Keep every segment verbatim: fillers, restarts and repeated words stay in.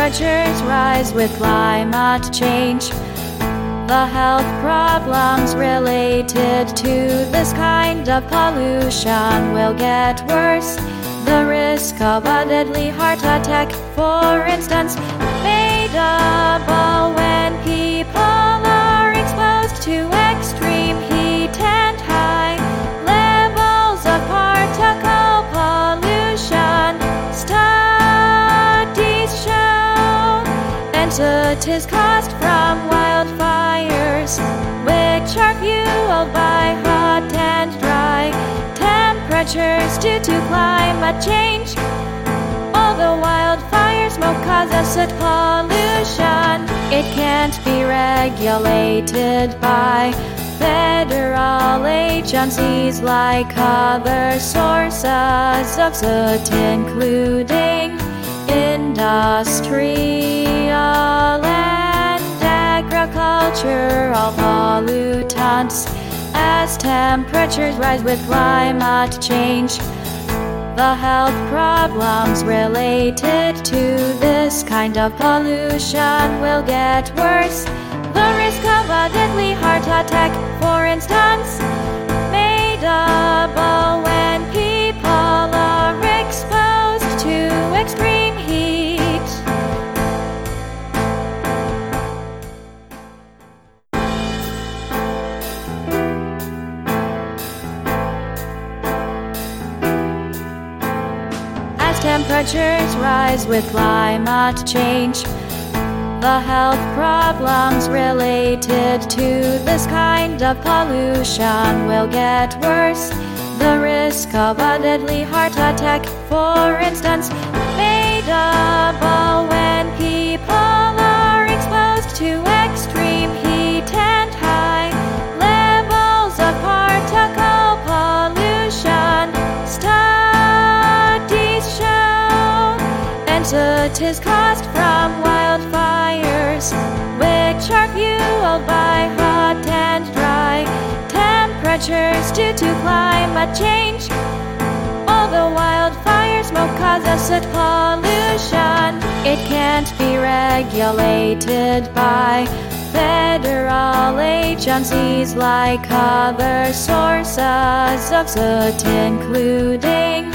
temperatures rise with climate change, the health problems related to this kind of pollution will get worse. The risk of a deadly heart attack, for instance, may double when people are exposed to extreme heat and high levels of particle pollution. Studies show entities caused from wildfires, which are fueled by hot and dry temperatures due to climate change. Although wildfire smoke causes acid pollution, it can't be regulated by federal agencies like other sources of soot, including industrial and agricultural pollutants. As temperatures rise with climate change, the health problems related to this kind of pollution will get worse. The risk of a deadly heart attack, for instance, may double when people are exposed to extreme heat. Temperatures rise with climate change, the health problems related to this kind of pollution will get worse. The risk of a deadly heart attack, for instance, may double when people are exposed to extreme heat and high levels of particle pollution. Studies show entities caused from wildfires, which are fueled by hot and dry temperatures due to climate change. Although wildfire smoke causes acid pollution, it can't be regulated by federal agencies like other sources of soot, including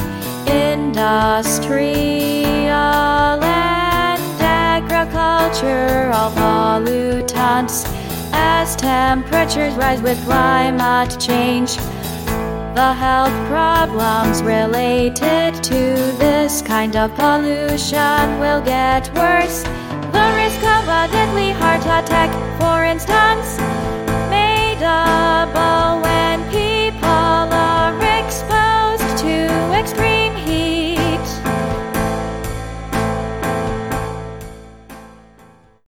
industrial and agricultural pollutants. As temperatures rise with climate change, the health problems related to this kind of pollution will get worse. The risk of a deadly heart attack, for instance,